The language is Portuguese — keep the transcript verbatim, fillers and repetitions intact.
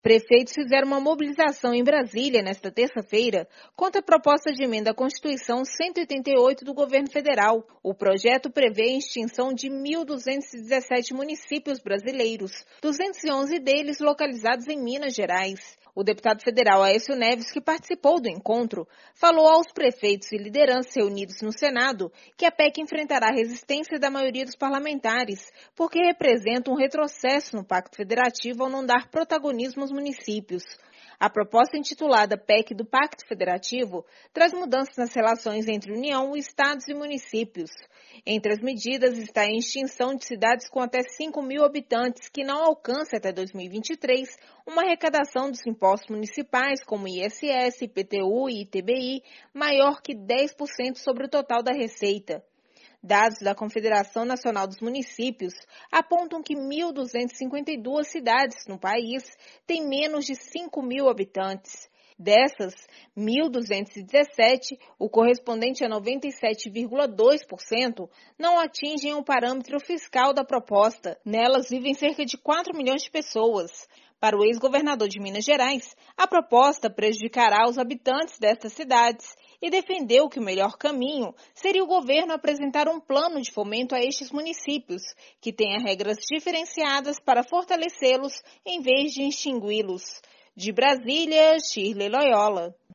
Prefeitos fizeram uma mobilização em Brasília nesta terça-feira contra a proposta de emenda à Constituição cento e oitenta e oito do governo federal. O projeto prevê a extinção de mil duzentos e dezessete municípios brasileiros, duzentos e onze deles localizados em Minas Gerais. O deputado federal Aécio Neves, que participou do encontro, falou aos prefeitos e lideranças reunidos no Senado que a P E C enfrentará a resistência da maioria dos parlamentares, porque representa um retrocesso no Pacto Federativo ao não dar protagonismo aos municípios. A proposta intitulada P E C do Pacto Federativo traz mudanças nas relações entre União, Estados e municípios. Entre as medidas está a extinção de cidades com até cinco mil habitantes que não alcancem até dois mil e vinte e três uma arrecadação dos impostos municipais como I S S, I P T U e I T B I maior que dez por cento sobre o total da receita. Dados da Confederação Nacional dos Municípios apontam que mil duzentas e cinquenta e duas cidades no país têm menos de cinco mil habitantes. Dessas, mil duzentas e dezessete, o correspondente a noventa e sete vírgula dois por cento, não atingem o parâmetro fiscal da proposta. Nelas vivem cerca de quatro milhões de pessoas. Para o ex-governador de Minas Gerais, a proposta prejudicará os habitantes destas cidades e defendeu que o melhor caminho seria o governo apresentar um plano de fomento a estes municípios, que tenha regras diferenciadas para fortalecê-los em vez de extingui-los. De Brasília, Shirley Loyola.